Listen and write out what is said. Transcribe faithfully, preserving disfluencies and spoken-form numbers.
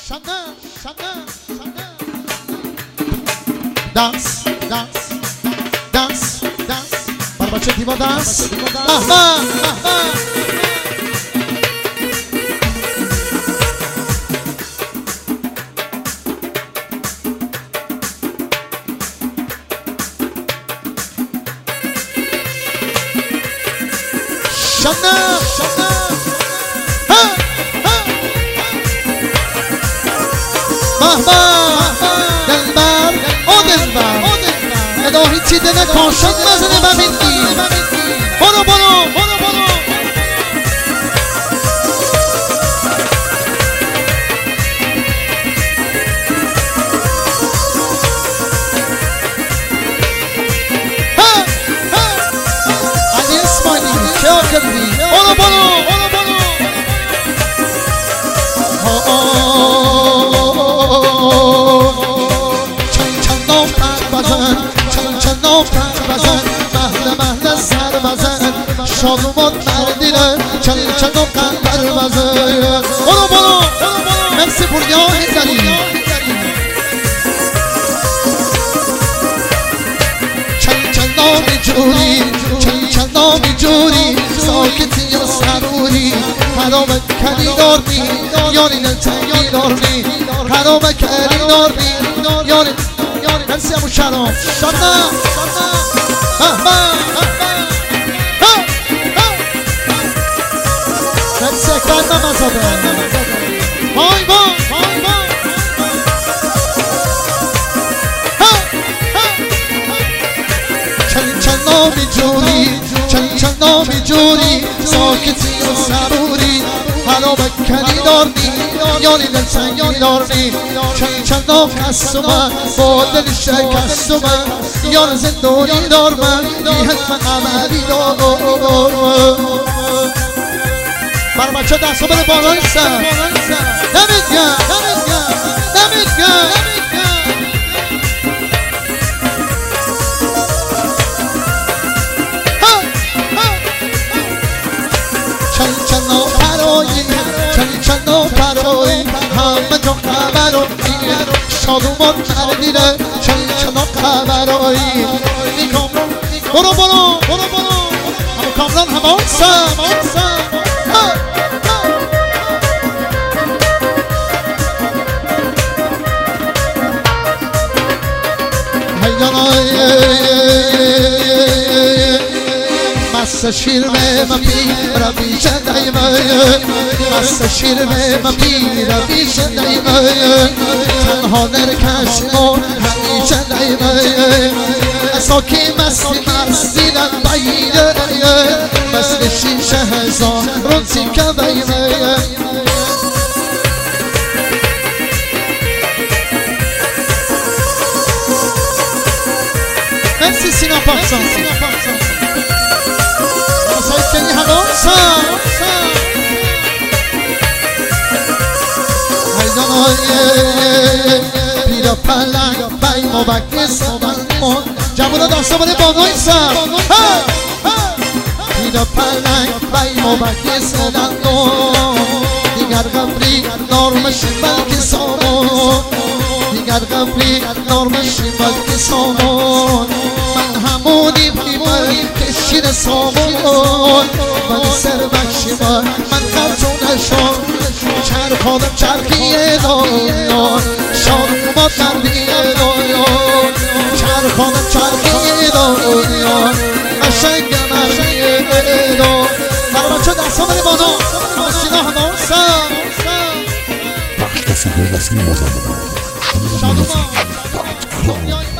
شانه شانه شانه دانس دانس دانس دانس برای بچه دیوا دانس احمد احمد شانه شانه ها ها مهبا دلبر او دلبر ندا هیچی دل کاشد مزنه ببینی برو برو برو برو ها ها علی اسماعیلی کیا کردی برو برو برو برو چند چند نام پر بزن چند چند نام پر بزن محل محل سر بزن شادومان مردینه چند چند نام پر بزن برو برو مرسی پوریا هیدری چند چند نامی جوری چند چند نامی جوری ساکتی و سروری حرام کلی دارمی یاری نلتنگی دارمی حرام کلی دارمی یاری مرسی امو شرام شانه مرسی اکبر نمزاده وای وای وای وای چند چند نامی جوری چند چند نامی جوری ساکتی و صبوری حالا بکنی دارمی یاری دلسنگی دارمی چند چند نام کس من با دل شکست من یار زندانی دارم بیهد من عملی دارم برای بچه دست رو بره بالای سر نمید گم نمید گم چند چند نام پرایی چند چند نام پرایی همه جا خبرایی شادومان مردینه چند چند نام خبرایی برو برو برو برو همه کامران همه آنسم مست شیر به من پیر بیش دایمه مست شیر به من پیر بیش دایمه تنها نرکش ما همیشه دایمه ساکی مستی مستی لنباییه مثل شیشه هزار رونسی که بایمه مرسی سینا پاکسان سایتنی هنوزا پیرا پلنگ بای مبکی سمن جمعونا داستا بره بانوی سر پیرا پلنگ بای مبکی سمن دیگر غفری نارمشی بلکی سامون دیگر غفری نارمشی بلکی سامون من همونی بیماری کشیر سامون من سر بخشی من من خرجونشون چرخانم چرخیه دنیا شادومان مردیه دنیا چرخانم چرخیه دنیا قشنگ مردیه دنیا برای بچه دستا بره بانا سینا هنوزم وقت کسی به رسمی مزاده بود شادومان